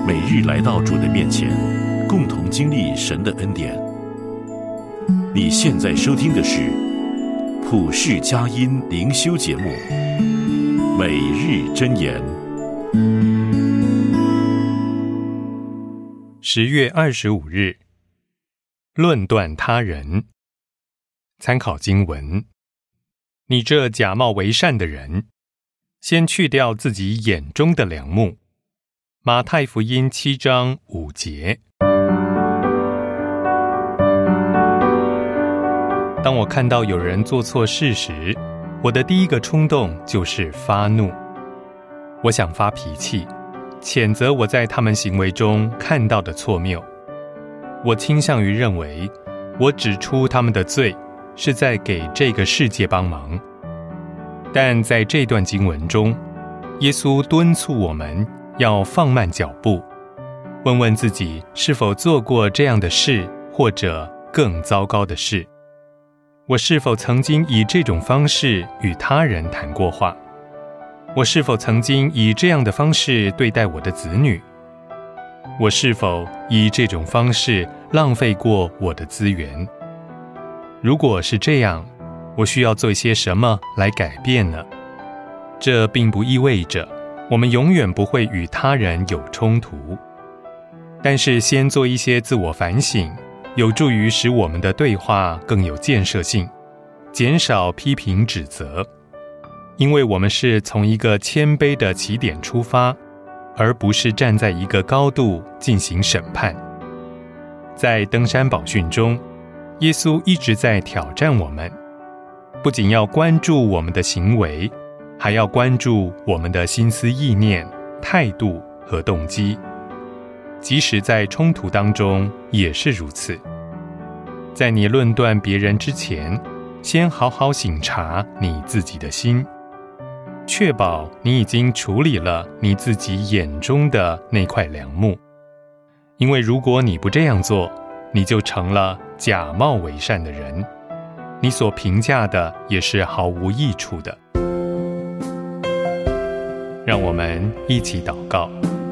每日来到主的面前，共同经历神的恩典。你现在收听的是普世佳音灵修节目《每日箴言》。 10月25日，论断他人。参考经文：你这假冒为善的人，先去掉自己眼中的梁木。马太福音7章5节。当我看到有人做错事时，我的第一个冲动就是发怒。我想发脾气，谴责我在他们行为中看到的错谬。我倾向于认为，我指出他们的罪，是在给这个世界帮忙。但在这段经文中，耶稣敦促我们要放慢脚步，问问自己是否做过这样的事，或者更糟糕的事。我是否曾经以这种方式与他人谈过话？我是否曾经以这样的方式对待我的子女？我是否以这种方式浪费过我的资源？如果是这样，我需要做一些什么来改变呢？这并不意味着我们永远不会与他人有冲突，但是先做一些自我反省，有助于使我们的对话更有建设性，减少批评指责。因为我们是从一个谦卑的起点出发，而不是站在一个高度进行审判。在登山宝训中，耶稣一直在挑战我们，不仅要关注我们的行为，还要关注我们的心思意念、态度和动机。即使在冲突当中也是如此。在你论断别人之前，先好好省察你自己的心，确保你已经处理了你自己眼中的那块梁木。因为如果你不这样做，你就成了假冒为善的人，你所评价的也是毫无益处的。让我们一起祷告。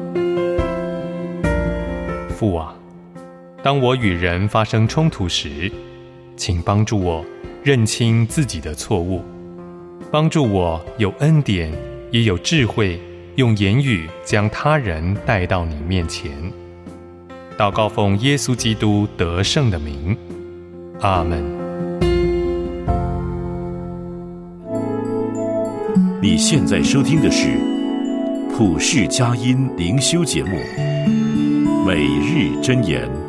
父啊，当我与人发生冲突时，请帮助我认清自己的错误，帮助我有恩典也有智慧，用言语将他人带到你面前。祷告奉耶稣基督得胜的名，阿们。 你现在收听的是普世佳音灵修节目《每日箴言》。